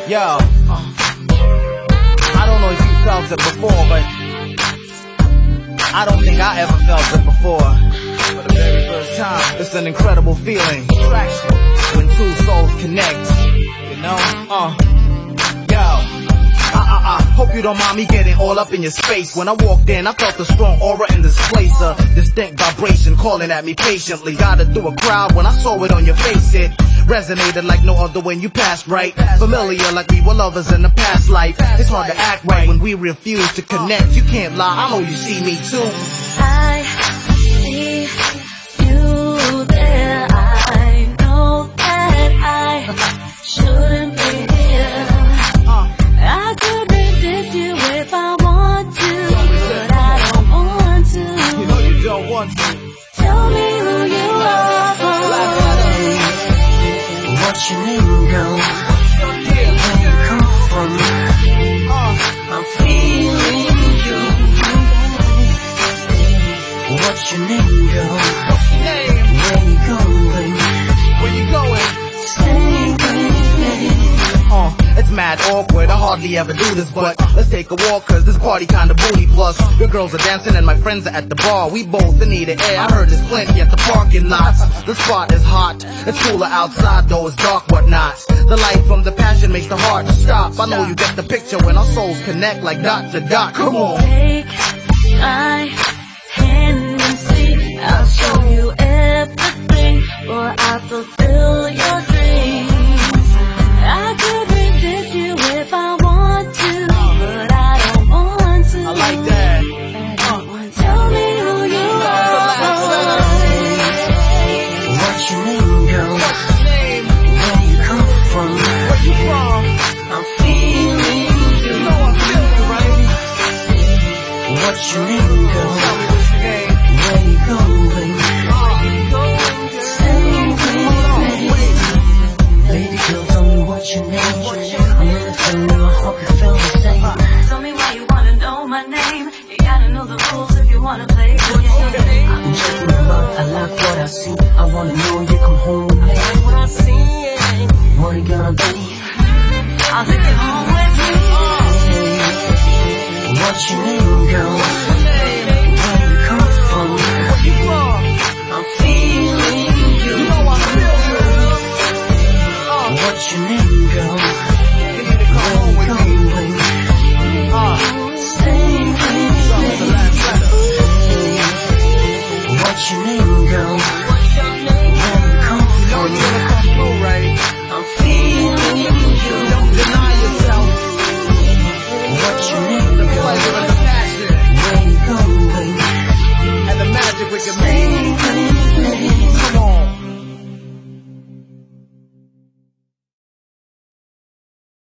Yo, I don't know if you felt it before, but I don't think I ever felt it before. For the very first time, it's an incredible feeling. Attraction, when two souls connect, you know? Hope you don't mind me getting all up in your space. When I walked in, I felt a strong aura in this place. A distinct vibration calling at me patiently. Got it through a crowd when I saw it on your face. It resonated like no other when you passed right. Familiar like we were lovers in a past life. It's hard to act right when we refuse to connect. You can't lie, I know you see me too. I see you there. I know that I shouldn't be here. I could resist you if I want to, but I don't want to. You know you don't want to. Tell me who you are. What's your name, girl? Where you come from? I'm feeling you. What's your name, girl? What's your name? Where you going? Where you going? Stay with me. It's mad awkward, I hardly ever do this, but let's take a walk cause this party kinda booty. Plus, your girls are dancing and my friends are at the bar. We both in need of air, I heard there's plenty at the parking lots. The spot is hot, it's cooler outside though it's dark whatnot. The light from the passion makes the heart stop. I know you get the picture when our souls connect like dot to dot, come on. Take my hand and see, I'll show you everything, for I fulfill your dreams. I could resist you if I want to, but I don't want to. I like that. Tell me who you are. What's your name, girl? What's your name? Where you come from? Where you from? I'm feeling you. You know I'm feeling right. What's your name, girl? Tell me what's your name? Where you going? Stay with me. Baby girl, tell me what's your name? I'm in the feeling, I hope you feel the same. Tell me why you wanna know my name. You gotta know the rules if you wanna play. I'm checking you out, I like what I see. I wanna know you come home with me. What I see, what it gonna be? I'll take you home with me. What's your name, girl? Where you come from? Where you from? I'm feeling you. You know I'm feeling. What's your name, girl?